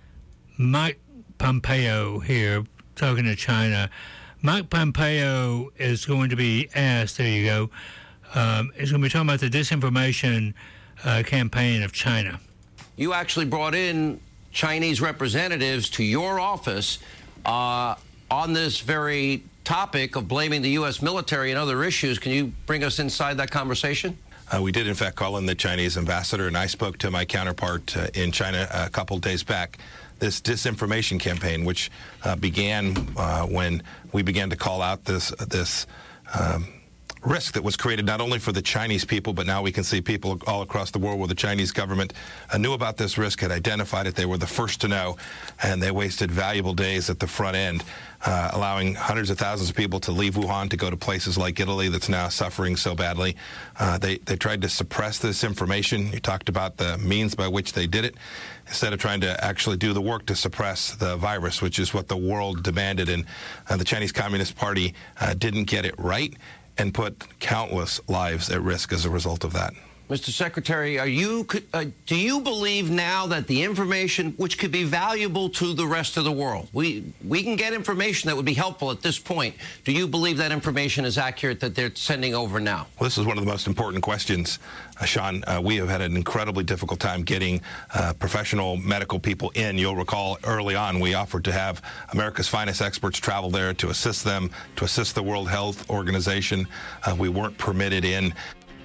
Mike Pompeo here, talking to China. Mike Pompeo is going to be asked, there you go, um, he's going to be talking about the disinformation uh, campaign of China. You actually brought in Chinese representatives to your office uh, on this very topic of blaming the U S military and other issues. Can you bring us inside that conversation? Uh, we did, in fact, call in the Chinese ambassador, and I spoke to my counterpart uh, in China a couple days back. This disinformation campaign, which uh, began uh, when we began to call out this this um, risk that was created not only for the Chinese people, but now we can see people all across the world where the Chinese government uh, knew about this risk, had identified it. They were the first to know, and they wasted valuable days at the front end, uh, allowing hundreds of thousands of people to leave Wuhan to go to places like Italy that's now suffering so badly. Uh, they, they tried to suppress this information. You talked about the means by which they did it, instead of trying to actually do the work to suppress the virus, which is what the world demanded. And uh, the Chinese Communist Party uh, didn't get it right and put countless lives at risk as a result of that. Mister Secretary, are you, uh, do you believe now that the information, which could be valuable to the rest of the world, we, we can get information that would be helpful at this point. Do you believe that information is accurate that they're sending over now? Well, this is one of the most important questions, uh, Sean. Uh, we have had an incredibly difficult time getting uh, professional medical people in. You'll recall early on we offered to have America's finest experts travel there to assist them, to assist the World Health Organization. Uh, we weren't permitted in.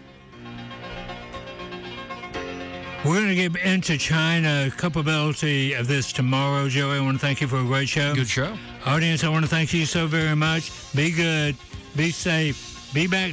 We're going to get into China capability of this tomorrow, Joey. I want to thank you for a great show. Good show. Audience, I want to thank you so very much. Be good. Be safe. Be back